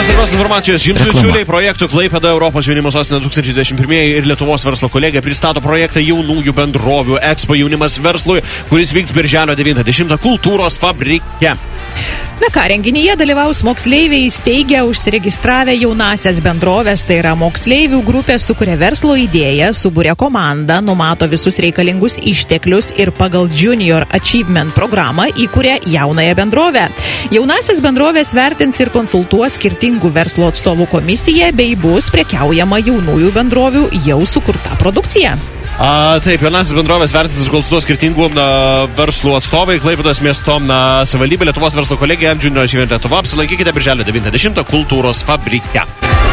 svarbios informacijos. Jums bičiuliai, projektų Klaipėda Europos jaunimo sostinė 2021 ir Lietuvos verslo kolegija pristato projektą jaunųjų bendrovių Expo jaunimas verslui, kuris vyks birželio 90 kultūros fabrike. Na ką, renginyje dalyvaus moksleiviai įsteigę, užsiregistravę jaunasias bendrovės, tai yra moksleivių grupė sukuria verslo idėją, subūrė komandą, numato visus reikalingus išteklius ir pagal Junior Achievement programą įkuria jaunąją bendrovę. Jaunasias bendrovės vertins ir konsultuos skirtingų verslo atstovų komisija bei bus prekiaujama jaunųjų bendrovių jau sukurta produkcija. Taip, jaunasis bendrovės vertins ir konsultuos skirtingų verslų atstovai, Klaipėdos miesto savivaldybė, Lietuvos verslo kolegija, Junior Achievement Lietuva. Apsilankykite birželio 90 kultūros fabrike.